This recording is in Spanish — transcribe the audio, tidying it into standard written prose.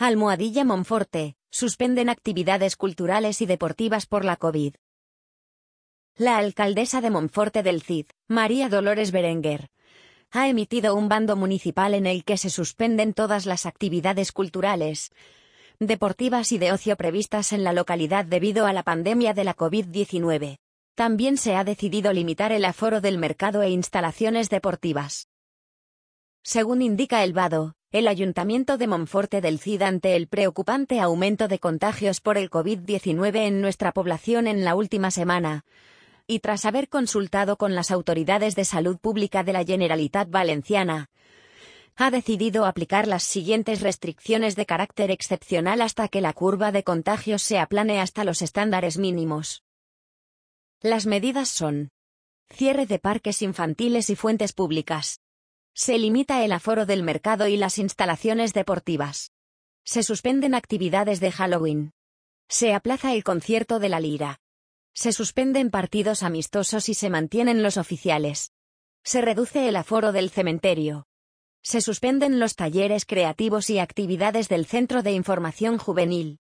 Almohadilla Monforte, suspenden actividades culturales y deportivas por la COVID. La alcaldesa de Monforte del Cid, María Dolores Berenguer, ha emitido un bando municipal en el que se suspenden todas las actividades culturales, deportivas y de ocio previstas en la localidad debido a la pandemia de la COVID-19. También se ha decidido limitar el aforo del mercado e instalaciones deportivas. Según indica el vado, el Ayuntamiento de Monforte del Cid, ante el preocupante aumento de contagios por el COVID-19 en nuestra población en la última semana, y tras haber consultado con las autoridades de salud pública de la Generalitat Valenciana, ha decidido aplicar las siguientes restricciones de carácter excepcional hasta que la curva de contagios se aplane hasta los estándares mínimos. Las medidas son: cierre de parques infantiles y fuentes públicas. Se limita el aforo del mercado y las instalaciones deportivas. Se suspenden actividades de Halloween. Se aplaza el concierto de la Lira. Se suspenden partidos amistosos y se mantienen los oficiales. Se reduce el aforo del cementerio. Se suspenden los talleres creativos y actividades del Centro de Información Juvenil.